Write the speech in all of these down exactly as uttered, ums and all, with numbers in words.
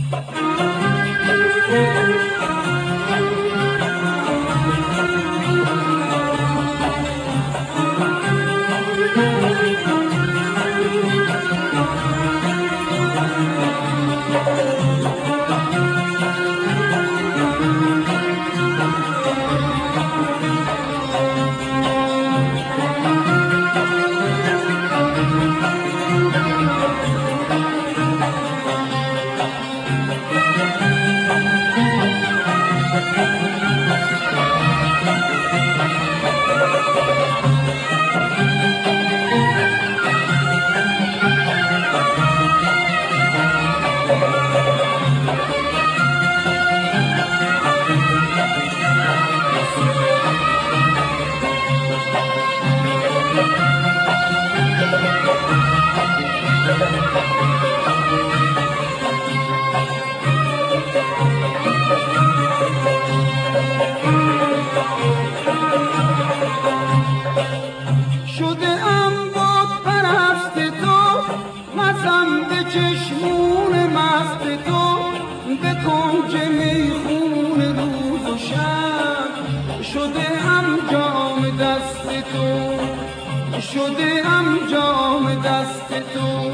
شده ام جام دست تو.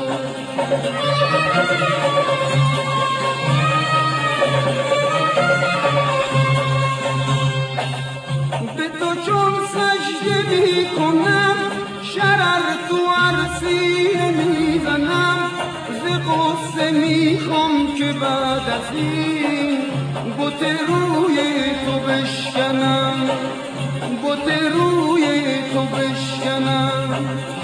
به تو چون سجده می کنم، شرر تو عرصیه می زنم، ز غصه می خوام که بعد از این بت روی تو بشکنم، بت روی تو بشکنم.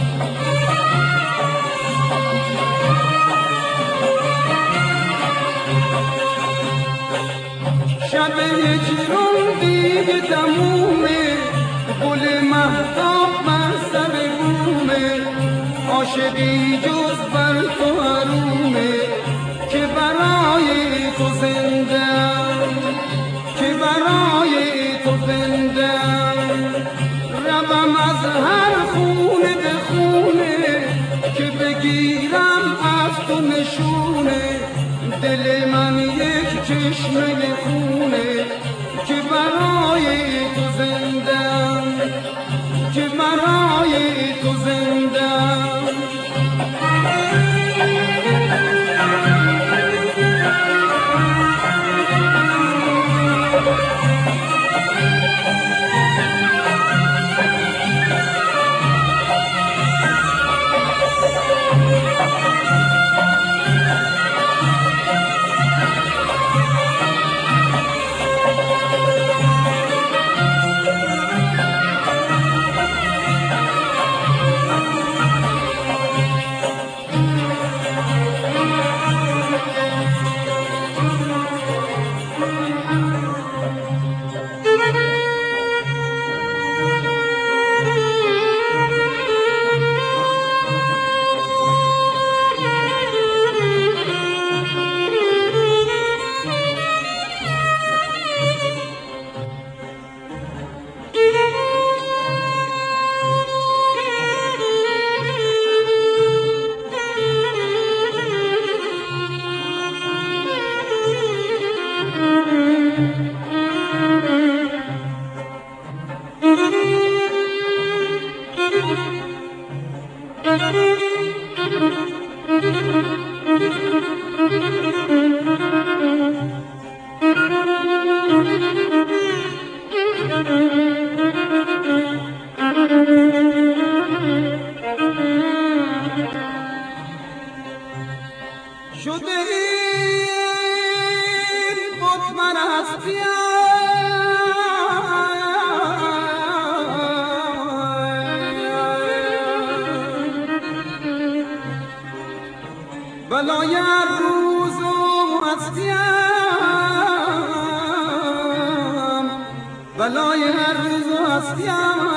شب هجران دیگه تمومه، گل مهتاب بر سر بومه، عاشقی جز بر تو حرومه، که برای تو زنده‌ام، که برای تو زنده‌ام. روم از هر خونه به خونه، که بگیرم از تو نشونه، دل من یک چشمه خونه، که برای تو زنده‌ام، که برای تو زنده‌ام. شده این بت پرستیم، بلای هر روز و هستیم، بلای هر روز و هستیم.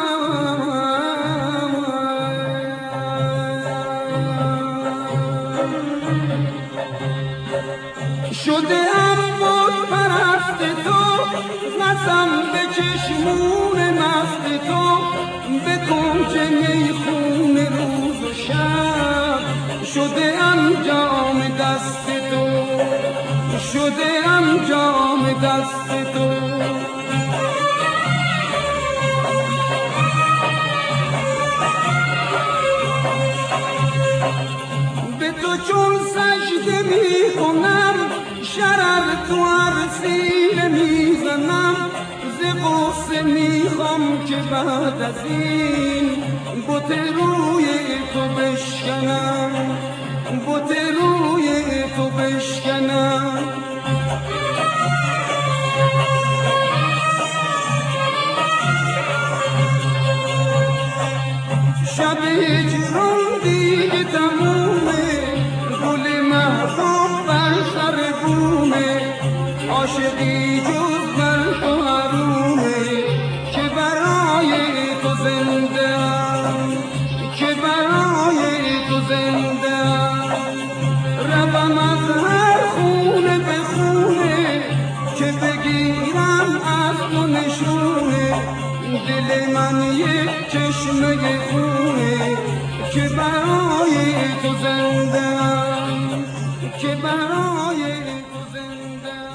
شده ام بت پرست تو، نزم به چشمون مست تو، به کنج میخون روز و شب. شده ام جام دست تو، شده ام جام دست تو. به تو چون سجده می کنم شرر تو عرصیله می زنم ز غصه می خوام که بعد از این بت روی تو بشکنم بت روی تو بشکنم. شب هجران دیگه تمومه گل محبوب بر سر بومه عاشقی جز بر تو حرومه که برای تو زنده ام که برای تو زنده ام. روم از هر خونه به خونه که بگیرم از تو نشونه دل من یک چشمه خونه که برای تو زنده ام که برای تو زنده ام.